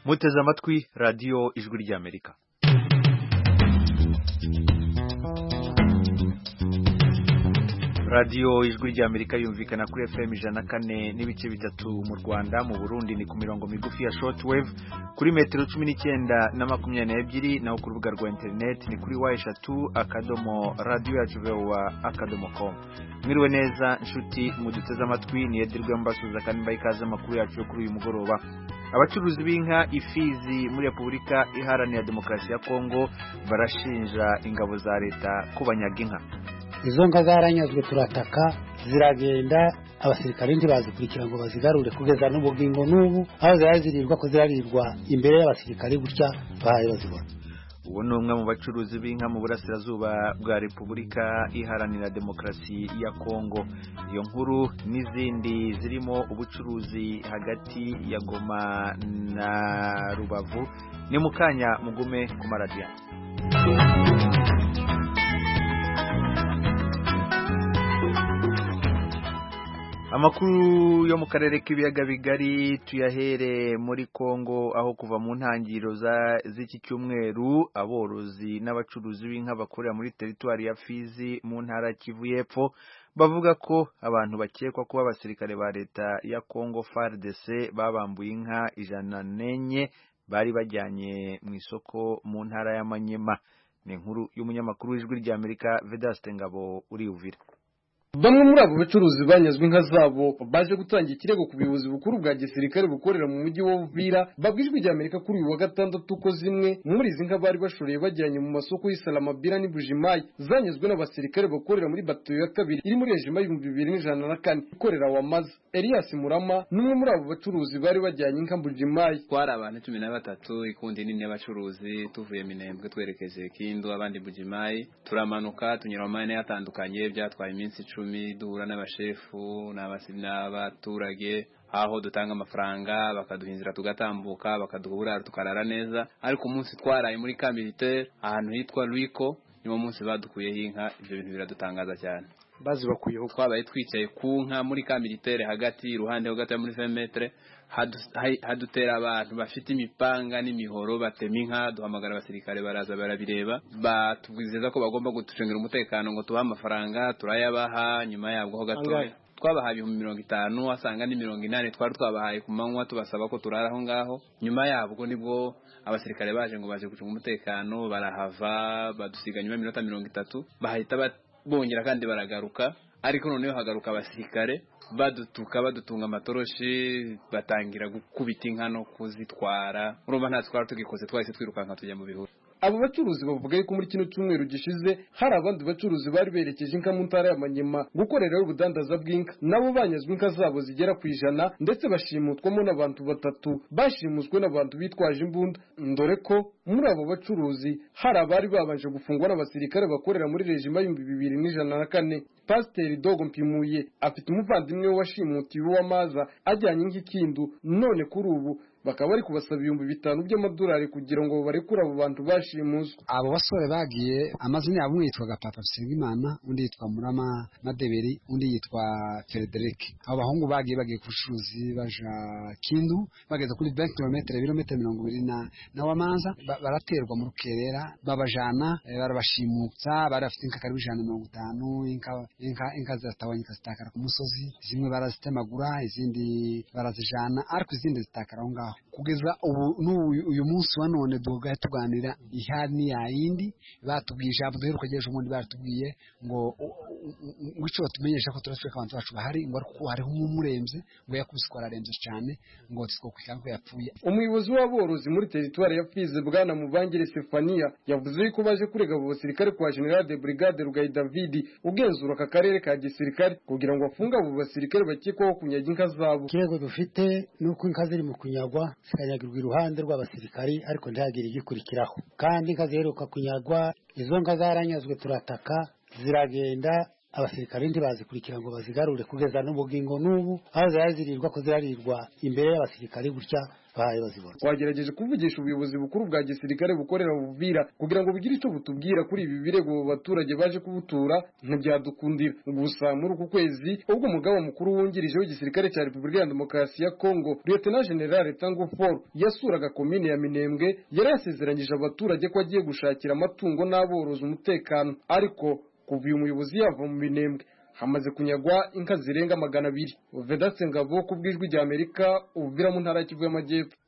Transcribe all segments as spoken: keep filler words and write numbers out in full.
muteze amatwi radiyo ijwi ry'Amerika. radiyo ijwi ry'Amerika yumvikana kuri F M ijana na kane n'ibice bitatu mu Rwanda, mu Burundi ni ku mirongo migufi ya shortwave kuri metero cumi n'icyenda na makumyabiri n'ebyiri, naho ku rubuga rwa internet ni kuri wa eshatu akadomo radio yacu voa akadomo com. Mwiriwe neza nshuti muduteze amatwi, ni Edirwe mbasuza kandi mbaye ikaze amakuru yacu yo kuri uyu mugoroba. Abacuruzi b'inka ifizi muri Repubulika Iharanira Demokarasi ya Kongo barashinja ingabo za leta kubanyaga inka. Izo nka zaranyazwe turataka ziragenda, abasirikare ntibazikurikira ngo bazigarure kugeza n'ubugingo n'ubu, aho zazirirwa ko zirarirwa imbere y'abasirikare gutya bahaye bazibona. Uwo ni umwe mu bacuruzi b'inka mu burasirazuba bwa Repubulika Iharanira Demokarasi ya Kongo. Iyo nkuru n'izindi zirimo ubucuruzi hagati ya Goma na Rubavu ni mukanya mugume ku maradiyo. Amakuru yo mu karere k'ibiyaga bigari tuyahere muri Kongo, aho kuva mu ntangiriro z'iki cyumweru aborozi n'abacuruzi b'inka bakorera muri teritwari ya Fizi mu ntara Kivu y'Epfo bavuga ko abantu bakekwa kuba abasirikare ba leta ya Kongo F A R D C babambuye inka ijana n'enye bari bajyanye mu isoko mu ntara ya Manyema. Ni inkuru y'umunyamakuru w'ijwi ry'Amerika Vedaste Ngabo uri Uvira. Bamwe muri abo bacuruzi banyazwe inka zabo baje gutanga ikirego ku buyobozi bukuru bwa gisirikare bukorera mu mujyi wa Uvira. Babwijwe rya Amerika kuri uyu wa gatandatu ko zimwe muri izi nka bari bashoreye bajyanye mu masoko y'Isalamabila ni Bujimayi zanyazwe n'abasirikare bakorera muri batayo ya kabiri iri muri rejima y'ibihumbi bibiri n'ijana na kane ikorera Wamaza. Elias Murama numwe muri abo bacuruzi bari bajyanye inka Bujimayi. Twari abantu cumi na batatu, ikundi nini y'abacuruzi tuvuye Minembwe twerekeje Kindu, abandi Bujimayi. Turamanuka tunyura mu mayne yatandukanye, byatwaye iminsi icumi duhura n'abashefu n'abaturage, aho dutanga amafaranga bakaduhinzira tugatambuka bakaduhura tukarara neza. Ariko umunsi twaraye muri ka militaire ahantu hitwa Luiko, niwo munsi badukuyeho inka. Ibyo bintu biradutangaza cyane. Bazi bakuyeho twabaye twicaye ku nka muri ka militaire hagati iruhande hagati muri vingt metre, hadutera abantu bafite imipanga n'imihoro batema inka. Duhamagara abasirikare baraza barabireba, batubwizeza ko bagomba gutucungira umutekano ngo tubahe amafaranga, turayabaha. Nyuma yabwo ho gatoya twabahaye ibihumbi mirongo itanu, asanga ni mirongo inani twari twabahaye ku manywa tubasaba ko turara aho ngaho. Nyuma yabwo nibwo abasirikare baje ngo baje gucunga umutekano, barahava badusiga nyuma minota mirongo itatu, bahita bongera kandi baragaruka. Ariko noneho hagaruka abasirikare badutuka badutunga amatoroshi, batangira gukubita inka no kuzitwara. Urumva nta twara tugikoze, twahise twirukanka tujya mu bihuru. Abo bacuruzi bavuga ko muri kino cyumweru gishize hari abandi bacuruzi bari berekeje inka mu ntara ya Manyema gukorera ubudandaza bw'inka, nabo banyazwe inka zabo zigera ku ijana, ndetse bashimutwamo n'abantu batatu bashimuswe n'abantu bitwaje imbunda. Ndore ko muri abo bacuruzi hari abari babanje gufungwa n'abasirikare bakorera muri rejima y'ibihumbi bibiri n'ijana na kane. Pasiteri Dogo Mpimuye afite umuvandimwe washimutiwe w'Amaza ajyanye nk'ikindu, none kuri ubu bakaba bari kubasaba ibihumbi bitanu by'amadolari kugira ngo barekure abo bantu bashimuswe. Abo basore bagiye, amazina yabo yitwaga Papa Sengimana, undi yitwa Murama Madeberi, undi yitwa Frederic. Abo bahungu bagiye bagiye kucuruzi baja Kindu, bageze kuri vingt kilometers ibirometero mirongo ibiri na na Wamaza, baraterwa mu Rukerera babajana, barabashimutsa. Bari bafite inka karibu ijana na mirongo itanu, inka inka inka zatabanye zitakara ku musozi, zimwe barazitemagura, izindi barazijana, ariko izindi zitakara aho ngaho. Kugeza ubu uyu munsi wa none dugaye tuganira ihani ya yindi batubwije abo duheruka geje umundi baratubwiye ngo wico batumenyesha ko turasweka abantu bacu bahari, ngo ariko hariho umuremze ngo yakubiswa araremze cyane ngo tskokwikanga ko yapfuye. Umuyobozi w'aborozi muri teritwari ya Fizi Bwana Muvangire Stefania yavuze ko baje kurega abo basirikare kwa General de Brigade Rugayi David ugenzura aka karere ka gisirikare kugira ngo afunga abo basirikare bakekwaho kunyaga inka zabo. Kirego dufite nuko inka ziri mu kunyagwa zikanyagirwa iruhande rw'abasirikari, ariko ntihagire igikurikiraho. Kandi inka ziheruka kunyagwa, izo nka zaranyazwe turataka ziragenda, abasirikare ntibazikurikira ngo bazigarure kugeza n'ubugingo n'ubu aho zazirirwa ko zirarirwa imbere y'abasirikare gutya bahaye bazibona. Twagerageje kuvugisha ubuyobozi bukuru bwa gisirikare bukorera Uvira kugira ngo bigire icyo butubwira kuri ibi birego baturage baje kubutura ntibyadukundira. Gusa muri uku kwezi ubwo umugaba mukuru wungirije w'igisirikare cya Repubulika ya Demokarasi ya Kongo Lieutenant General Tango Paul yasuraga komine ya Minembwe yari yasezeranyije abaturage ko agiye gushakira amatungo n'aborozi umutekano, ariko kuva uyu muyobozi yava mu Minembwe hamaze kunyagwa inka zirenga magana abiri. Vedaste Ngabo ku bw'ijwi rya Amerika Uvira mu ntara y'Kivu y'Amajyepfo.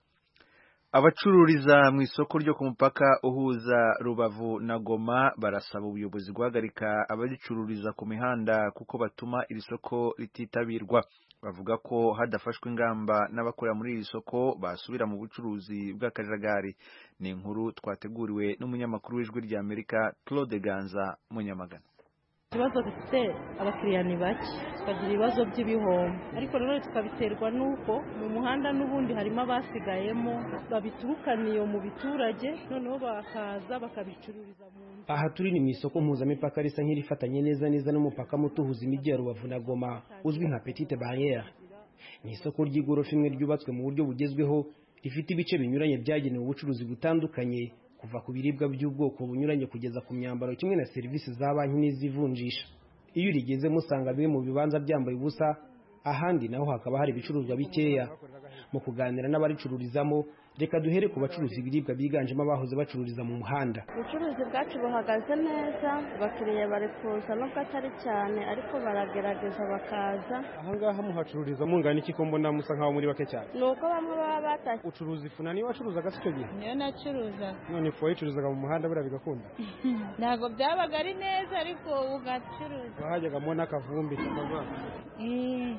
Abacururiza mu isoko ryo ku mupaka uhuza Rubavu na Goma barasaba ubuyobozi guhagarika abagicururiza ku mihanda kuko batuma iri soko rititabirwa. Bavuga ko hadafashwe ingamba n'abakora muri iri soko basubira mu bucuruzi bw'akajagari. Ni inkuru twateguriwe n'umunyamakuru w'ijwi rya Amerika Claude Ganza Munyamagana. Ikibazo dufite abakiriya ni bake, tukagira ibibazo by'ibihombo, ariko rero tukabiterwa n'uko mu muhanda n'ubundi harimo abasigayemo babiturukaniye mu biturage noneho bakaza bakabicururiza mu nzu. Aha turi ni mu isoko mpuzamipaka risa nk'irifatanye neza neza n'umupaka muto uhuza imijyi ya Rubavu na Goma uzwi nka Petite Barrière. Ni isoko ry'igorofa imwe ryubatswe mu buryo bugezweho rifite ibice binyuranye byagenewe ubucuruzi butandukanye kuva ku biribwa by'ubwoko bunyuranye kugeza ku myambaro kimwe na serivisi za banki n'izivunjisha. Iyo urigeze musanga bimwe mu bibanza byambaye ubusa, ahandi naho hakaba hari ibicuruzwa bikeya. Mu kuganira n'abaricururizamo, reka duhere ku bacuruzi ibiribwa biganjemo abahoze bacururiza mu muhanda. Ubucuruzi bwacu buhagaze neza, abakiriya bari kuza nubwo atari cyane ariko baragerageza bakaza. Aha ngaha muhacururiza mungana iki ko mbona musa nkaho muri bake cyane? Nuko bamwe baba batashye. Ucuruza ifu na niyo wacuruzaga sicyo gihe? Niyo nacuruza. None ifu wayicuruzaga mu muhanda bura bigakunda? Ntago byabaga ari neza ariko ugacuruza. Wahajyaga mo n'akavumbi cyangwa? Eh.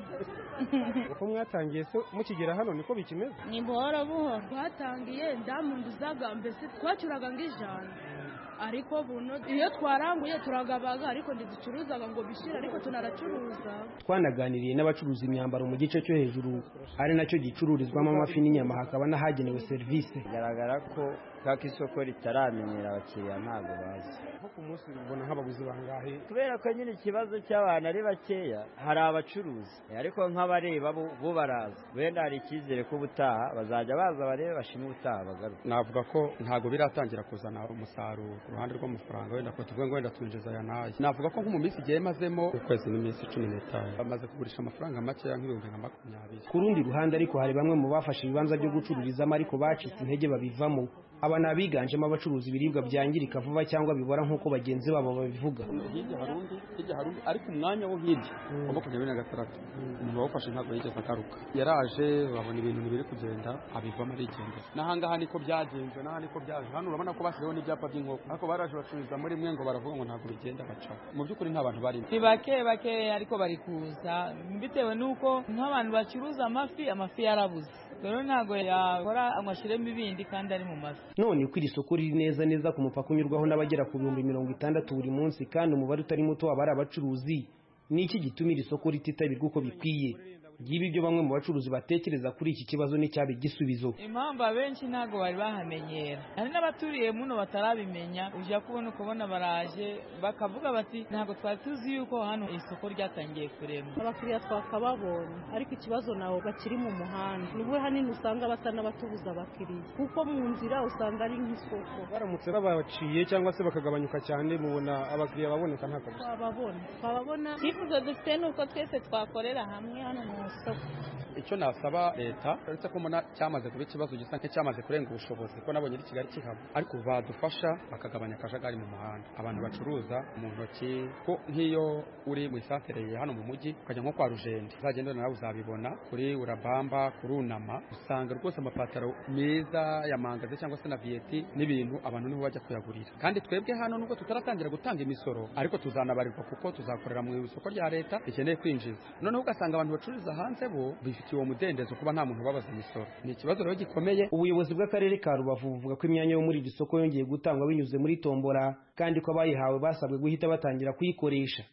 Uko mwatangiye se mukigera hano niko bikimeze? Ni buhoro buhoro. Twatangiye ndamunduzaga mbese twacuraga ngijana, ariko buno iyo twaranguye turagabaga ariko ndizicuruzaga ngo bishira ariko tunaracuruza. Twanaganiriye n'abacuruza imyambaro mu gice cyo hejuru ari nacyo gicururizwamo amafi n'inyama hakaba n'ahagenewe serivisi. Garagara ko kaka isoko ritaramenyera abakiriya ntago bazi. Nko ku munsi ubona nk'abaguzi bangahe? Kubera ko nyine ikibazo cy'abantu ari bakeya hari abacuruzi ariko nk'abareba bo baraza. Wenda hari icyizere ko ubutaha bazajya baza barebe bashima ubutaha bagaruka. Navuga ko ntago biratangira kuzana umusaruro ku ruhande rw'amafaranga wenda ko tuvuga ngo wenda twinjiza aya naye. Navuga ko nko mu minsi igiye mazemo ukwezi n'iminsi cumi n'itanu bamaze kugurisha amafaranga make ya nk'ibihumbi nka makumyabiri. Ku rundi ruhande ariko hari bamwe mu bafashe ibibanza byo gucururizamo ariko bacitse intege babivamo. Aba nabiganjemo abacuruza ibiribwa byangirika vuba cyangwa bibora nk'uko bagenzi babo babivuga. Hirya harundi, hirya harundi ariko umwanya wo hirya wa makumyabiri na gatandatu umuntu wawufashe ntabwo yigeze akaruka. Yaraje babona ibintu biri kugenda abivamo arigendera. N'ahangaha niko byagenze, n'aha niko byaje. Hano urabona ko basizeho n'ibyapa by'inkoko ariko baraje bacururiza muri mwe ngo baravuga ngo ntabwo bigenda baca. Mu by'ukuri nta bantu bari. Ni bake bake ariko bari kuza bitewe n'uko nk'abantu bacuruza amafi amafi yarabuze. Rero ntago yakora amashiremo ibindi kandi ari mu mafi. None uko iri soko riri neza neza ku mupaka unyurwaho n'abagera ku bihumbi mirongo itandatu buri munsi kandi umubare utari muto wabari abacuruzi, ni iki gituma iri soko rititabirwa uko bikwiye? Gibe ibyo bamwe mu bacuruzi batekereza kuri iki kibazo n'icyabe gisubizo. Impamvu abenshi ntago bari bahamenyera, hari n'abaturiye muno batarabimenya, uje kubona ukubona baraje bakavuga bati ntago twari tuzi yuko hano isoko ryatangiye kurema. Abakiriya twakababonye ariko ikibazo nawo bakiri mu muhanda nibwo hanini usanga batana batubuza abakiriya kuko mu nzira usanga ari nk'isoko. Baramutse babaciye cyangwa se bakagabanyuka cyane mubona abakiriya baboneka nta kabuza. Twababona twababona icyifuzo dufite nuko twese twakorera hamwe hano mu icyo nasaba leta uretse ko mbona cyamaze kuba ikibazo gisa nk'icyamaze kurenga ubushobozi ko nabonye ari Kigali kihaba ariko badufasha bakagabanya akajagari mu muhanda abantu bacuruza mu ntoki ko nk'iyo uri mu isantere hano mu mujyi ukajya nko kwa Rujende uzagenda nawe uzabibona kuri Urabamba kuri Unama usanga rwose amapataro meza ya mangaze cyangwa se na vieti n'ibintu abantu niho bajya kuyagurira kandi twebwe hano nubwo tutaratangira gutanga imisoro ariko tuzanabarirwa kuko tuzakorera mu isoko rya leta ikeneye kwinjiza noneho ugasanga abantu bacururiza hanze bo bifitiye uwo mudendezo kuba nta muntu ubabaza imisoro. Ni ikibazo rero gikomeye. Ubuyobozi bw'akarere ka Rubavu buvuga ko imyanya yo muri iri soko yongeye gutangwa binyuze muri tombora kandi ko abayihawe basabwe guhita batangira kuyikoresha.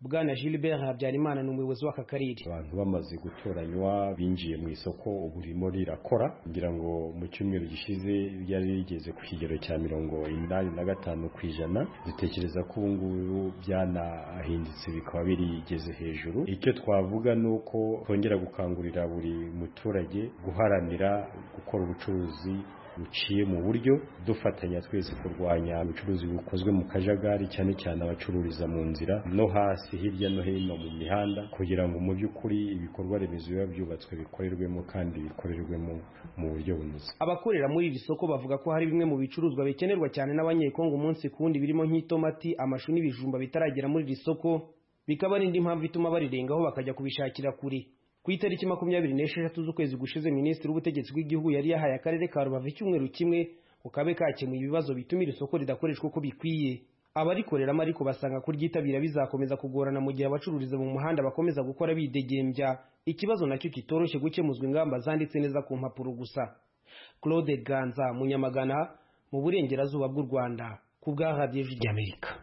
Bwana Gilbert Habyarimana ni umuyobozi w'aka karere. Abantu bamaze gutoranywa binjiye mu isoko ubu ririmo rirakora kugira ngo mu cyumweru gishize byari rigeze ku kigero cya mirongo inani na gatanu ku ijana. Dutekereza ko ubu ngubu byanahindutse bikaba birigeze hejuru. Icyo twavuga ni uko twongera gukangurira buri muturage guharanira gukora ubucuruzi buciye mu buryo, dufatanya twese kurwanya ubucuruzi bukozwe mu kajagari, cyane cyane abacururiza mu nzira no hasi hirya no hino mu mihanda, kugira ngo mu by'ukuri ibikorwa remezo biba byubatswe bikorerwemo kandi bikorerwemo mu buryo bunoze. Abakorera muri iri soko bavuga ko hari bimwe mu bicuruzwa bikenerwa cyane n'abanyekongo umunsi kundi birimo nk'itomati, amashu n'ibijumba bitaragera muri iri soko, bikaba ari indi mpamvu ituma barirengaho bakajya kubishakira kure. Ku itariki makumyabiri n'esheshatu z'ukwezi gushize, Minisitiri w'Ubutegetsi bw'Igihugu yari yahaye akarere ka Rubavu icyumweru kimwe ngo kabe kakemuye ibibazo bituma iri soko ridakoreshwa uko bikwiye. Abarikoreramo ariko basanga kuryitabira bizakomeza kugorana mu gihe abacururiza mu muhanda bakomeza gukora bidegembya, ikibazo nacyo kitoroshye gukemuzwa ingamba zanditse neza ku mpapuro gusa. Claude Ganza, Munyamagana, mu burengerazuba bw'u Rwanda, ku bwa Radio Ijwi ry'Amerika.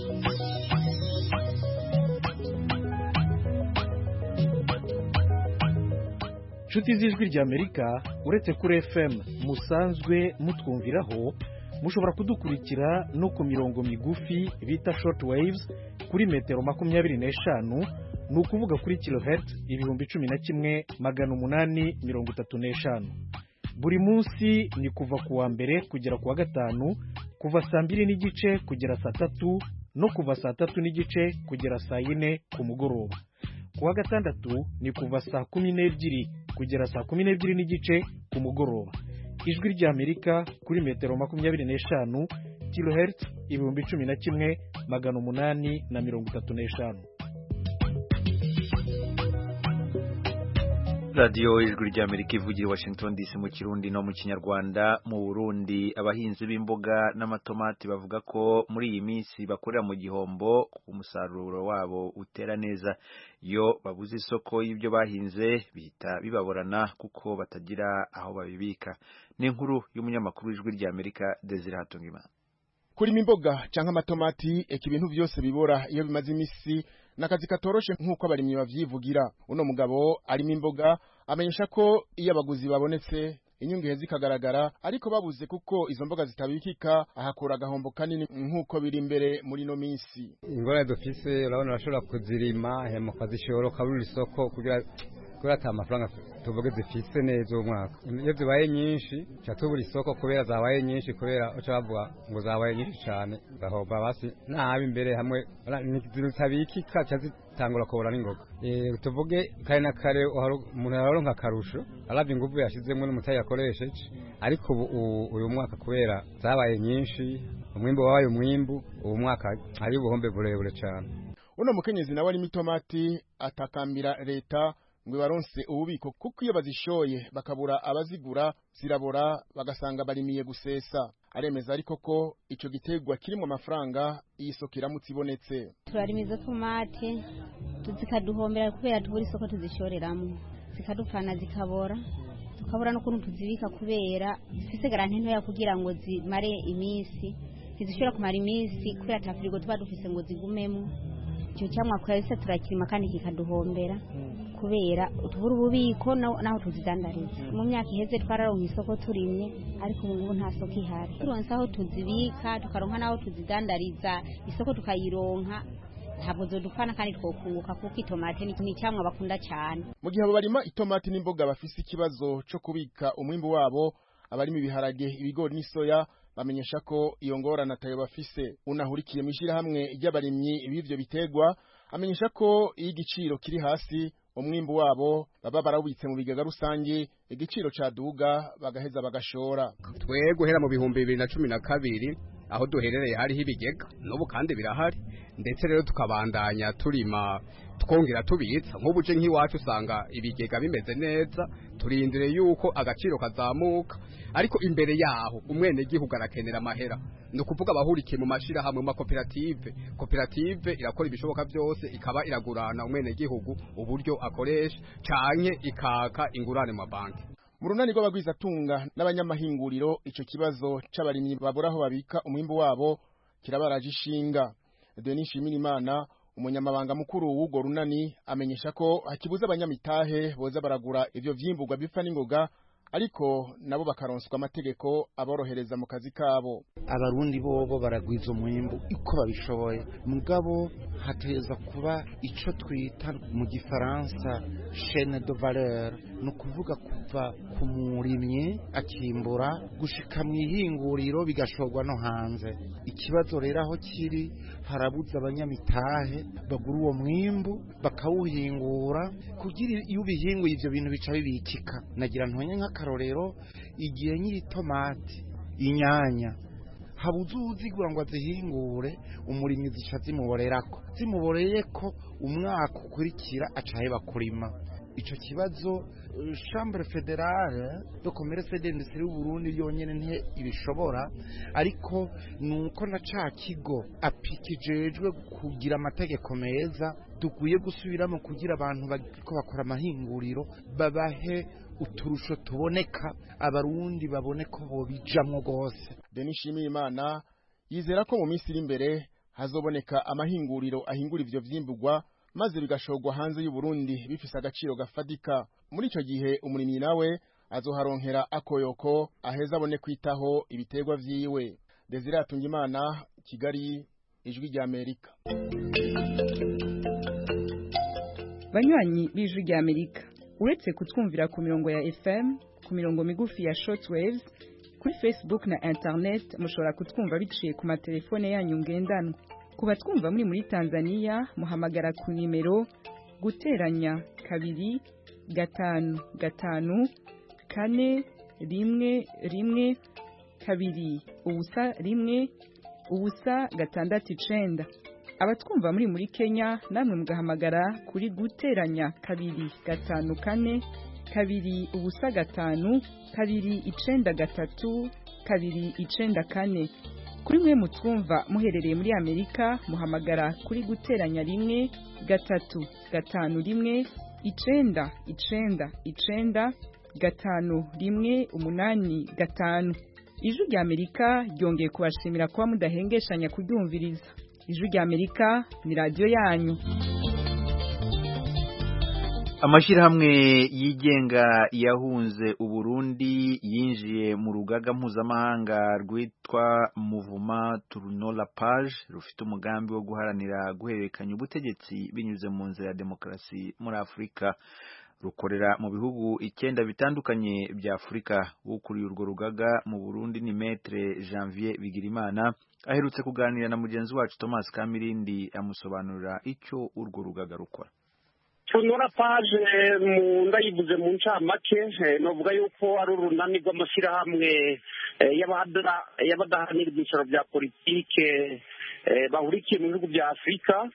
Inshuti z'Ijwi ry'Amerika, uretse kuri F M musanzwe mutwumviraho, mushobora kudukurikira no ku mirongo migufi bita short waves kuri metero makumyabiri n'eshanu, ni ukuvuga kuri kilohertz ibihumbi cumi na kimwe magana umunani mirongo itatu n'eshanu. Buri munsi ni kuva ku wa mbere kugera ku wa gatanu, kuva saa mbiri n'igice kugera saa tatu no kuva saa tatu n'igice kugera saa yine ku mugoroba. Ku wa gatandatu ni kuva saa kumi n'ebyiri kugera saa kumi n'ebyiri n'igice ku mugoroba. Ijwi ry'Amerika kuri metero makumyabiri n'eshanu, kilohertz ibihumbi cumi na kimwe magana umunani na mirongo itatu n'eshanu. Radio Ijwi ry'Amerika ivugira Washington D C mu Kirundi no mu Kinyarwanda. Mu Burundi, abahinzi b'imboga n'amatomati bavuga ko muri iyi minsi bakorera mu gihombo, umusaruro wabo utera neza. Yo babuze isoko y'ibyo bahinze bihita bibaborana kuko batagira aho babibika. Ni inkuru y'umunyamakuru w'Ijwi ry'Amerika Desire Hatungimana. Kurima imboga canke amatomati eka ibintu byose bibora iyo bimaze imisi nakazi katoroshe nk'uko abarimyi bavyivugira. Uno mugabo arimo imboga amenyesha ko iyo abaguzi babonetse inyungu hezi kagaragara, ariko babuze kuko izo mboga zitabikika ahakura agahombo kanini nk'uko biri imbere muri no minsi. Ingora dufise urabona bashobora kuzirima hema kazishoro kaburi isoko kugira kugira ata amafaranga tuvuge zifise neza umwaka. Iyo zibaye nyinshi cyatubura isoko kubera zabaye nyinshi, kubera uca bavuga ngo zabaye nyinshi cyane gahomba basi nabi imbere hamwe zitabikika cyazitangura kubura n'ingoga. Eh tuvuge kare na kare umuntu yaronka karusho aravye inguvu yashizemo n'umutayi yakoresheje, ariko uyu mwaka kubera zabaye nyinshi umwimbo wabaye umwimbu, uwo mwaka ari ubuhombe burebure cyane. Uno mukenyezi nawe ari mitomati atakambira leta ngo baronse ububiko kuko iyo bazishoye bakabura abazigura zirabora bagasanga barimiye gusesa. Aremeza ariko ko ico gitegwa kirimo amafaranga isoko iramutse ibonetse. Turarimiza tomate tuzikaduhombera kubera tubura isoko tuzishoreramo, zikadupfana zikabora, tukabura no kuntu tuzibika kubera zifise garanti ntoya kugira ngo zimare iminsi, ntizishobora kumara iminsi kubera tafirigo tuba dufise ngo zigumemo. Icyo cyamwa kwese turakirima kandi kikaduhombera kubera tubura ububiko naho tuzidandariza. Mu myaka iheze twararonka isoko turimye, ariko ubu ngubu nta soko ihari. Turonse aho tuzibika tukaronka naho tuzidandariza, isoko tukayironka, ntabwo zodupfana kandi twokunguka kuko itomate ni cyamwa bakunda cyane. Mu gihe abo barima itomati n'imboga bafise ikibazo cyo kubika umwimbo wabo, abarimo ibiharage, ibigori n'isoya bamenyesha ko iyo ngorane atayo bafise. Unahurikiye mishira hamwe ry'abarimyi b'ivyo bitegwa amenyesha ko iyo igiciro kiri hasi umwimbo wabo baba barawitse mu bigaga rusange, igiciro caduga bagaheza bagashora. Twe guhera mu bihumbi bibiri na cumi na kabiri aho duherereye hariho ibigega, n'ubu kandi birahari, ndetse rero tukabandanya turima twongera tubitsa. Nk'ubu je nk'iwacu usanga ibigega bimeze neza, turindire yuko agaciro kazamuka, ariko imbere yaho umwene gihugu arakenera amahera. No kuvuga abahurikiye mu mashira hamwe mu koperative, koperative irakora ibishoboka byose ikaba iragurana umwene gihugu uburyo akoresha canke ikaka ingurane mu banki. Mu runani rw'abagwiza tunga n'abanyamahinguriro ico kibazo c'abarimyi babura aho babika umwimbo wabo kirabaraje ishinga. Denis Shimirimana umunyamabanga mukuru w'ugo runani amenyesha ko hakibuza abanyamitahe boza baragura ivyo vyimburwa bipfa n'ingoga ariko nabo bakaronswa amategeko aborohereza mu kazi kabo. Abarundi bobo baragwiza umwimbu uko babishoboye, mugabo hateza kuba ico twita mu gifaransa chaîne de valeur, no kuvuga kuva ku murimye akimbura gushika mu ihinguriro bigashorwa no hanze. Ikibazo rero aho kiri harabuza abanyamitahe bagura uwo mwimbu bakawuhingura kugira iyo bihinguye ivyo bintu bica bibikika. Nagira ntonye nk'akarorero igihe nyiri tomati inyanya habuze uzigura ngo azihingure umurimyi zica zimuborerako zimuboreyeko umwaka ukurikira acaheba kurima. Ico kibazo Chambre Fédérale de Commerce et d'Industrie y'u Burundi yonyene nte ibishobora, ariko nuko na ca kigo apikijejwe kugira amategeko meza dukwiye gusubiramo kugira abantu bariko bakora amahinguriro babahe uturusho tuboneka abarundi babone ko bobijamwo gose. Denis Shimiyimana yizera ko mu minsi iri imbere hazoboneka amahinguriro ahingura ivyo vyimburwa maze bigashogwa hanze y'u Burundi bifise agaciro gafadika. Muri ico gihe umurimyi nawe azoharonkera akoyoko aheza abone kwitaho ibiterwa vyiwe. Desire Atungimana, Kigali, Ijwi rya Amerika. Banywanyi b'Ijwi rya Amerika, uretse kutwumvira ku mirongo ya F M, ku mirongo migufi ya shortwaves, kuri Facebook na internet mushobora kutwumva biciye ku matelefone yanyu ngendanwa. Kuba twumva muri muri Tanzania muhamagara ku nimero guteranya kabiri gatanu gatanu kane rimwe rimwe kabiri ubusa rimwe ubusa gatandatu icenda. Abatwumva muri muri Kenya namwe mugahamagara kuri guteranya kabiri gatanu kane kabiri ubusa gatanu kabiri icenda gatatu kabiri icenda kane. Kuri mwe mutwumva muherereye muri Amerika muhamagara kuri guteranya rimwe gatatu gatanu rimwe icenda icenda icenda gatanu rimwe umunani gatanu. Ijwi rya Amerika ryongeye kubashimira kuba mudahengeshanya kuryumviriza. Ijwi rya Amerika ni radio yanyu. Amashirahamwe yigenga yahunze Uburundi yinjiye mu rugaga mpuzamahanga rwitwa Mouvement Tournon la Page rufite umugambi wo guharanira guhererekanya ubutegetsi binyuze mu nzira ya demokrasi muri Afrika. Rukorera mu bihugu icyenda bitandukanye bya Afrika. Ukuriye urwo rugaga mu Burundi ni Maître Janvier Bigirimana aherutse kuganira na mugenzi wacu Thomas Kamirindi amusobanurira icyo urwo rugaga rukora. Tournon la Page mu ndayivuze mu ncamake novuga yuko ari urunani rw'amashyirahamwe y'abadahanira ibyicaro bya politike bahurikiye mu bihugu bya Afrika,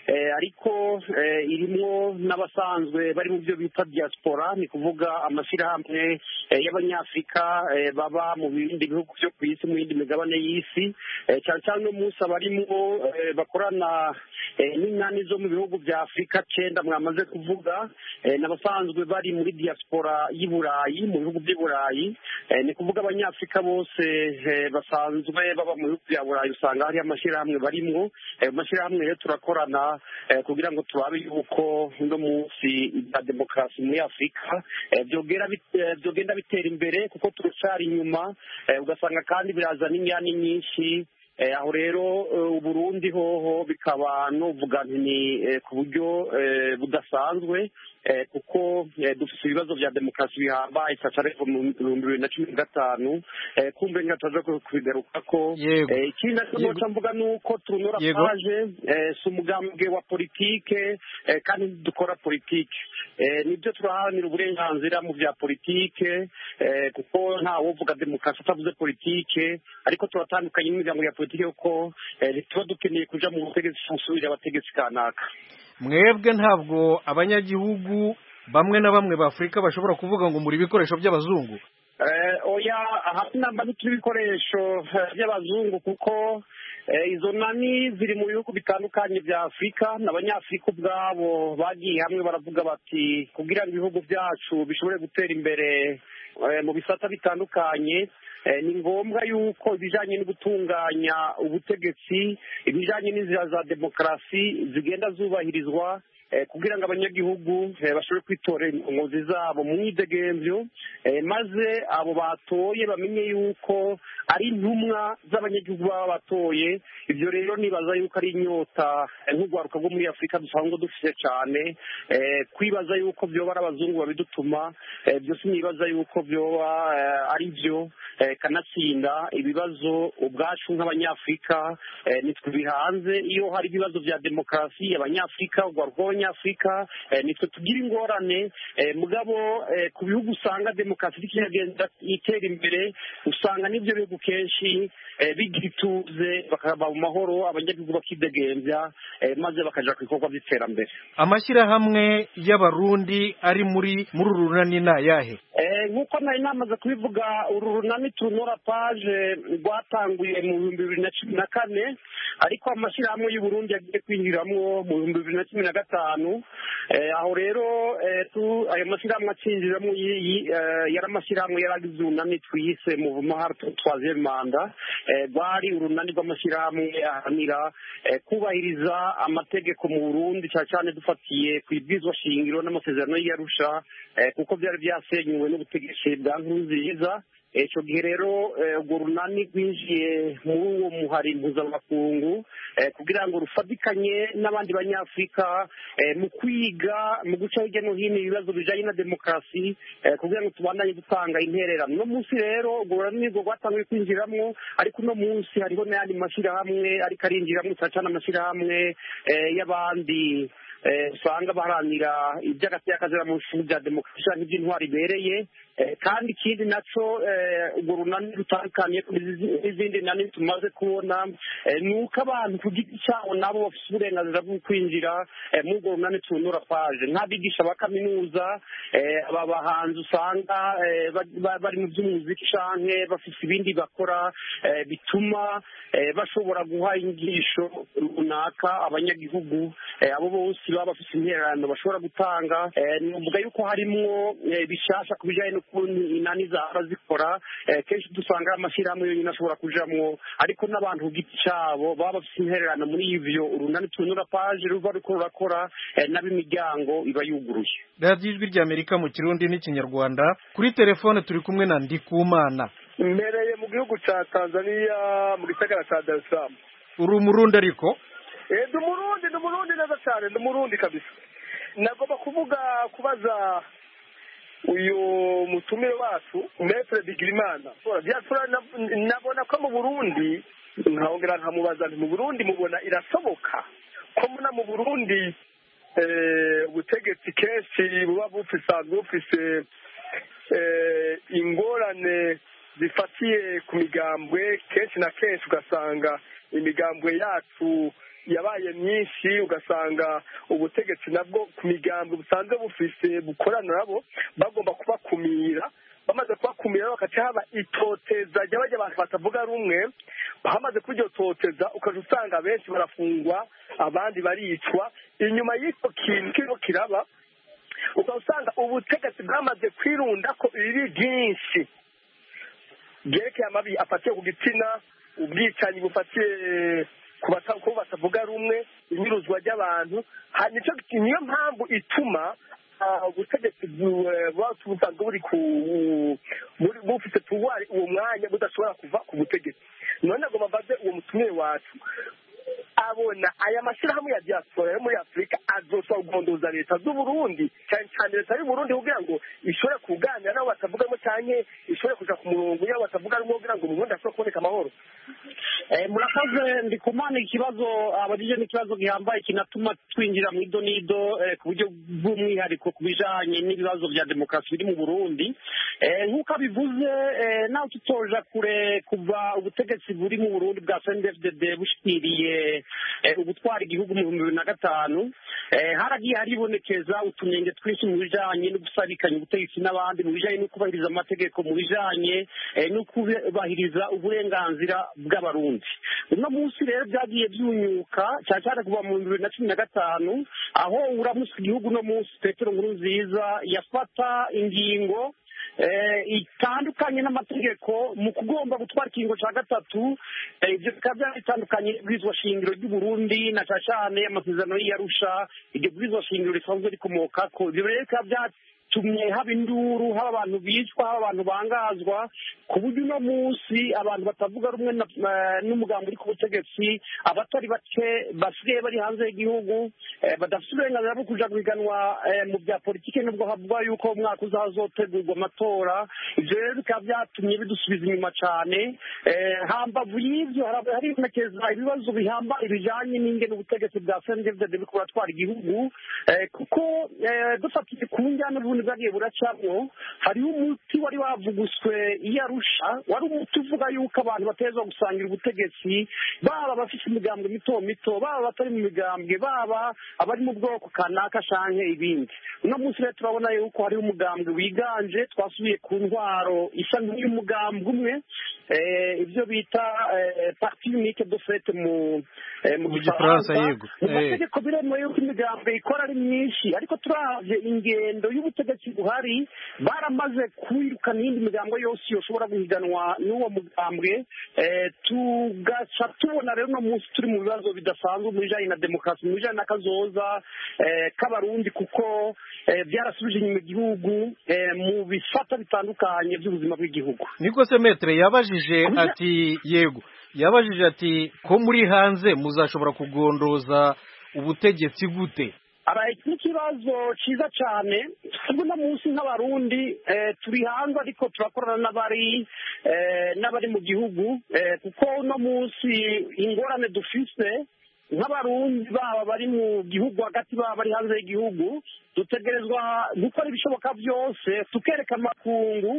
ariko irimo n'abasanzwe bari mu byo bita diaspora, ni kuvuga amashyirahamwe y'abanyafrika baba mu bindi bihugu byo ku isi, mu yindi migabane y'isi, cyane cyane no munsi abarimo bakorana n'inani zo mu bihugu bya Afrika cyenda mwamaze kuvuga, n'abasanzwe bari muri diaspora y'i Burayi, mu bihugu by'i Burayi, ni kuvuga abanyafrika bose basanzwe baba mu bihugu bya Burayi usanga hari amashyirahamwe barimo. Amashyirahamwe rero turakorana kugira ngo turabe yuko no munsi ya demokarasi muri Afrika byogera byogenda bitera imbere, kuko turacari inyuma, ugasanga kandi birazana inyani nyinshi. Aho rero Uburundi hoho bikaba novuga ni ku buryo budasanzwe, kuko dufite ibibazo bya demokarasi bihambaye cyane mu bihumbi bibiri na cumi na gatanu, kumbe nkataje kubigaruka ko. Ikindi noca mvuga nuko Tournon la Page si umugambwe wa politike kandi dukora politike, nibyo turaharanira uburenganzira mu bya politike, kuko nta wovuga demokarasi atavuze politike, ariko turatandukanye n'imiryango ya politike kuko tuba dukeneye kuja mu butegetsi busubira abategetsi kanaka. Mwebwe ntabwo abanyagihugu bamwe na bamwe ba Afrika bashobora kuvuga ngo muri bikoresho by'abazungu? Eh oya, aha namba n'ibikoresho by'abazungu, kuko izo nani ziri mu bihugu bitandukanye bya afurika n'abanyafurika ubwabo bagiye hamwe baravuga bati kugira ngo ibihugu byacu bishobore gutera imbere mu bisata bitandukanye ni ngombwa yuko ibijyanye no gutunganya ubutegetsi ibijyanye n'inzira za demokarasi zigenda zubahirizwa kugira ngo abanyagihugu bashobore kwitorera inkozi zabo mu myidegemvyo maze abo batoye bamenye yuko ari intumwa z'abanyagihugu baba batoye. Ibyo rero nibaza yuko ari inyota nk'urwaruka rwo muri afurika dusanzwe dufite cyane kwibaza yuko byoba ari abazungu babidutuma byose nibaza yuko byoba ari byo kanatsinda ibibazo ubwacu nk'abanyafurika nitwe bihanze. Iyo hari ibibazo bya demokarasi abanyafurika urwaruka rw'abanyafurika nitwe tugira ingorane mugabo ku bihugu usanga demokarasi ikigenda itera imbere usanga n'ibyo bihugu kenshi bigira ituze bakaba mu mahoro abanyagihugu bakidegembya maze bakaja ku bikorwa by'iterambere. Amashyirahamwe y'abarundi ari muri muri uru runani ni ayahe? Nk'uko nari namaze kubivuga uru runani tunora paje rwatanguye mu bihumbi bibiri na cumi na kane ariko amashyirahamwe y'uburundi yagiye kwinjiramwo mu bihumbi bibiri na cumi na gatanu. Aho rero ayo mashyirahamwe acinjiramo yari amashyirahamwe yaragize urunani twise Mouvement Heart Troisième Manda rwari urunani rw'amashyirahamwe ahanira kubahiriza amategeko mu Burundi cyane cyane dufatiye ku ibwizwa shingiro n'amasezerano y'Arusha kuko byari byasenyuwe n'ubutegetsi bwa Nkurunziza. Icyo gihe rero urwo runani rwinjiye muri uwo muhari mpuzamakungu kugira ngo rufatikanye n'abandi banyafurika mu kwiga mu guca hirya no hino ibibazo bijyanye na demokarasi kugira ngo tubandanye dutanga intererano. Uno munsi rero urwo runani rwo rwatangiye kwinjiramo ariko uno munsi hariho n'ayandi mashyirahamwe ariko arinjiramo cyane cyane amashyirahamwe y'abandi usanga baharanira iby'agateakazi mu bifuza bya demokarasi n'iby'intwari ibereye. Kandi ikindi nacyo urwo runani rutandukanye n'izindi nani tumaze kubona ni uko abantu ku giti cyabo nabo bafite uburenganzira bwo kwinjira muri urwo runani tunura paje nk'abigisha ba kaminuza aba bahanzi usanga bari mu by'umuziki canke bafite ibindi bakora bituma bashobora guha inyigisho runaka abanyagihugu abo bose baba bafite intererano bashobora gutanga. Nuvuga yuko harimwo bishasha ku bijyanye n'ukuntu inani zaba zikora kenshi dusanga amashyirahamwe yonyine ashobora kujamwo ariko n'abantu ku giti cyabo baba bafite intererano muri ivyo urunani tunura paje ruba ruko rurakora n'ab'imiryango iba yuguruye. radiyo ijwi ry'Amerika mu Kirundi n'Ikinyarwanda. Kuri telefone turi kumwe na Ndikumana. Mbereye mu gihugu ca Tanzania mu gisagara ca Dar es Salaam. Uri umurundi ariko? Eh ndi umurundi ndi umurundi neza cyane ndi umurundi kabisa. Nagomba kuvuga kubaza uyu mutumire wacu Maître Bigirimana. Byasura nabona ko mu Burundi nkahongera nkamubaza nti mu Burundi mubona irasoboka ko muna mu Burundi eh ubutegetsi kenshi buba bufise bufise eh ingorane zifatiye ku migambwe kenshi na kenshi ugasanga imigambwe yacu yabaye myinshi ugasanga ubutegetsi nabwo ku migambwe busanzwe bufise bukorana nabo bagomba kubakumira bamaze kubakumira bakaca haba itoteza ry'abajya abantu batavuga rumwe bamaze kuryo toteza ukaje usanga benshi barafungwa abandi baricwa inyuma y'icyo kintu kiro kiraba ukasanga ubutegetsi bwamaze kwirunda ko ibi byinshi byerekeye amabi afatiye ku gitsina ubwicanyi bufatiye ku batavuga rumwe inyuruzwa ry'abantu nicyo niyo mpamvu ituma ubutegetsi busanzwe buri bufite tuwari uwo mwanya budashobora kuva ku butegetsi. None agomba mbaze uwo mutumire wacu abona aya mashyirahamwe ya diaspora yo muri Afurika azosaba kugondoza leta z'u Burundi cyane cyane leta y'u Burundi kugira ngo ishobore kuganira nabo batavugamo cyane ishobore kuja ku murongo yabo batavuga rumwe kugira ngo mu Burundi ashobore kuboneka amahoro. Murakaze Ndikumana, ikibazo abajije n'ikibazo gihambaye kinatuma twinjira mu idonido ku buryo bw'umwihariko ku bijanye n'ibibazo bya demokarasi biri mu Burundi. Nk'uko abivuze nawe tutoja kure kuva ubutegetsi buri mu Burundi bwa C N D D F D D bushikiriye ubutwara igihugu mu bihumbi bibiri na gatanu haragiye haribonekeza utunenge twinshi mu bijanye no gusabikanya ubutegetsi n'abandi mu bijanye no kubahiriza amategeko mu bijanye no kubahiriza uburenganzira bw'abarundi. Burundi. Uno munsi rero byagiye byunyuka cyane cyane kuva mu bibiri na cumi na gatanu aho uramutswe igihugu uno munsi Petero Nkurunziza yafata ingingo itandukanye n'amategeko mu kugomba gutwara ikingo cya gatatu. Ibyo bikaba byatandukanye n'ibwirizwa shingiro ry'u Burundi na cyane cyane amasezerano y'Arusha. Iryo bwirizwa shingiro risanzwe rikomoka ko ibyo rero bikaba byatumye haba induru, haba abantu bicwa, haba abantu bangazwa, ku buryo uno munsi abantu batavuga rumwe n'umugambi uri ku butegetsi, abatari bake basigaye bari hanze y'igihugu badafite uburenganzira bwo kuja guhiganwa mu bya politiki, nubwo havugwa yuko umwaka uzazotegurwa amatora. Ibyo rero bikaba byatumye bidusubiza inyuma cyane. Hambavu y'ibyo haribonekeza ibibazo bihambaye bijanye n'ingene ubutegetsi bwa C N D D F buriko buratwara igihugu, kuko dufatiye ku njyana ubundi bwagiye buracamwo, hariho umuti wari wavuguswe iyo Arusha, wari umuti uvuga yuko abantu batezwa gusangira ubutegetsi, baba abafite imigambwe mito mito, baba abatari mu migambwe, baba abari mu bwoko kanaka canke ibindi. Uno munsi rero turabona yuko hariho umugambwe wiganje, twasubiye ku ntwaro isa n'iy'umugambwe umwe, ibyo bita parti unique de fait mu mu Gifaransa. Yego, mu mategeko biremewe yuko imigambwe ikora ari myinshi, ariko turavye ingendo y'ubutegetsi buhari baramaze kwirukana iyindi migambwe yose yoshobora guhiganwa n'uwo mugambwe. Tugaca tubona rero uno munsi turi mu bibazo bidasanzwe mu bijanye na demokarasi, mu bijanye n'akazoza k'abarundi, kuko byarasubije inyuma igihugu mu bifata bitandukanye by'ubuzima bw'igihugu. Niko se metre yabajije ati yego yabajije ati ko muri hanze muzashobora kugondoza ubutegetsi gute? Abaye n'ikibazo ciza cyane. Uno munsi nk'abarundi turi hanze ariko turakorana n'abari n'abari mu gihugu, kuko uno munsi ingorane dufise nk'abarundi baba bari mu gihugu hagati, baba bari hanze y'igihugu, dutegerezwa gukora ibishoboka byose tukereka amakungu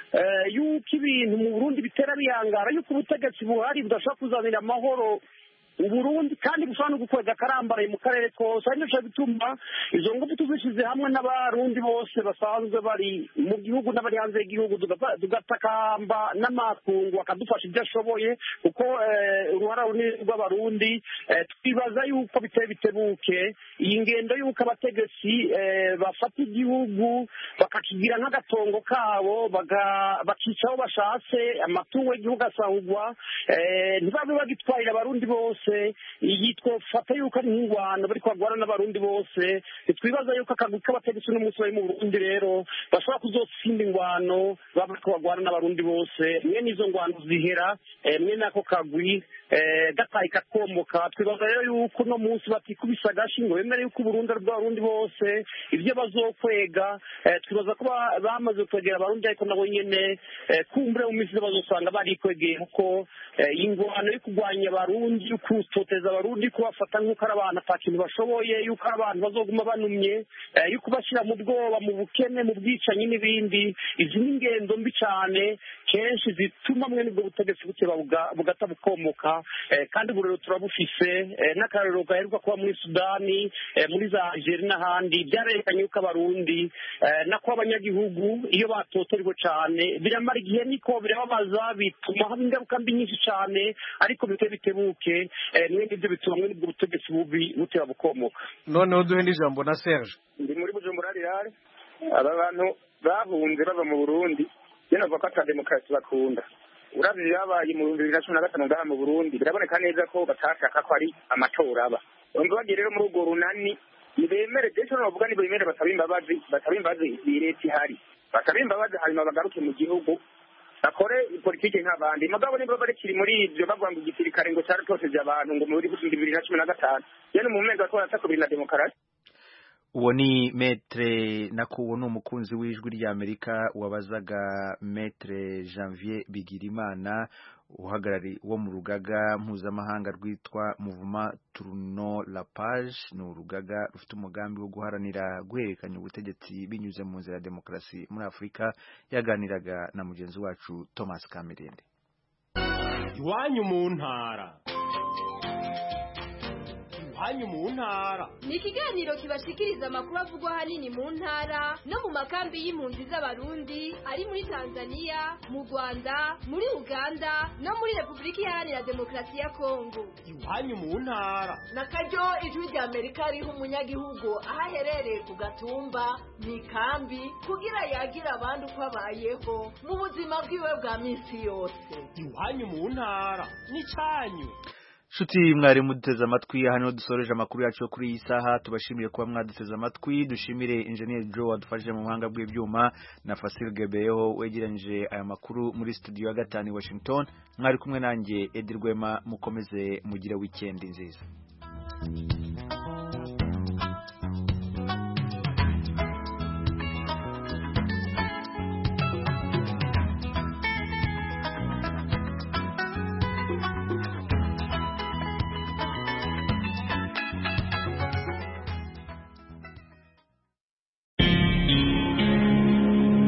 yuko ibintu mu Burundi bitera biyangara, yuko ubutegetsi buhari budashobora kuzanira amahoro Uburundi kandi bushobora no gukwega akarambaraye mu karere kose. Ari naco bituma izo ngufu tuzishize hamwe n'abarundi bose basanzwe bari mu gihugu n'abari hanze y'igihugu, tugatakamba n'amakungu akadufasha ibyo ashoboye, kuko uruhara runini rw'abarundi. Twibaza yuko biteye bitebuke iyi ngendo yuko abategetsi bafata igihugu bakakigira nk'agatongo kabo, bakica aho bashatse, amatungo y'igihugu asahurwa, ntibabe bagitwarira abarundi bose. Iyi twofata yuko ari nk'ingwano bari kwagwana n'abarundi bose. Twibaza yuko akagwi k'abategetsi n'umunsi bari mu Burundi rero bashobora kuzotsinda ingwano baba bariko bagwana n'abarundi bose. Mwe n'izo ngwano zihera, mwe n'ako kagwi gataye kakomoka. Twibaza rero yuko uno munsi batikubisa agashi ngo bemere yuko Uburundi ari bw'abarundi bose, ibyo bazokwega. Twibaza ko bamaze kwegera abarundi, ariko nabo nyene kumbure mu minsi bazosanga barikwegeye, kuko ingwano yo kurwanya abarundi, kutoteza abarundi, kubafata nk'uko ari abantu ata kintu bashoboye, yuko ari abantu bazoguma banumye, yuko bashyira mu bwoba, mu bukene, mu bwicanyi n'ibindi. Izi ni ingendo mbi cyane kenshi zituma mwe nibwo butegetsi buteba bugata bukomoka. Kandi ubu rero turabufise n'akarero gaheruka kuba muri Sudani, muri za Algeria n'ahandi, byarerekanye yuko abarundi nako abanyagihugu iyo batoterwa cyane biramara igihe, niko birababaza, bituma haba ingaruka mbi nyinshi cyane, ariko biteye bitebuke mwe nibyo bituma mwe nibwo butegetsi bubi buteba bukomoka. Noneho duhe n'ijambo na Serge. Ndi muri Bujumbura rirare, aba bantu bahunze bava mu Burundi yena bavuga ko ata demokarasi bakunda. Uravye yabaye mu bibiri na cumi na gatanu ngaha mu Burundi, biraboneka neza ko batashaka ko ari amatora aba. Urumva bagiye rero muri urwo runani, nibemere dejo novuga nibemere basaba imbabazi, basaba imbabazi leta ihari, basaba imbabazi hanyuma bagaruke mu gihugu bakore politiki nk'abandi. Mugabo niba barekiri muri ibyo bavuga ngo igisirikare ngo cyaratosheje abantu ngo muri bibiri na cumi na gatanu, yene mu mezi atwara atakubiri na demokarasi. Uwo ni Maître nako uwo ni umukunzi w'ijwi ry'Amerika wabazaga Maître Janvier Bigirimana uhagarari wo mu rugaga mpuzamahanga rwitwa Mouvement Tournons la Page. Ni urugaga rufite umugambi wo guharanira guhererekanya ubutegetsi binyuze mu nzira ya demokarasi muri Afurika. Yaganiraga na mugenzi wacu Thomas Kamirende. Iwanyu mu ntara. iwanyu mu ntara. Ni ikiganiro kibashikiriza amakuru avugwa hanini mu ntara no mu makambi y'impunzi z'abarundi ari muri Tanzania, mu Rwanda, muri Uganda no muri Republika Iharanira Demokarasi ya Kongo. Iwanyu mu ntara. Nakaryo ijwi rya Amerika riha umunyagihugu aho aherereye ku gatumba mu ikambi kugira yagira abandi uko abayeho mu buzima bwiwe bwa minsi yose. Iwanyu mu ntara n'icyanyu. Shuti mwari muduteze amatwi hano dusoreje amakuru yacu kuri iyi saha tubashimiye kuba mwaduteze amatwi dushimire Engineer Joe wadufashije mu buhanga bw'ibyuma na Fasil Gebeho wegeranje aya makuru muri studio ya gatanu Washington mwari kumwe nanjye Edirwema mukomeze mugire weekend nziza.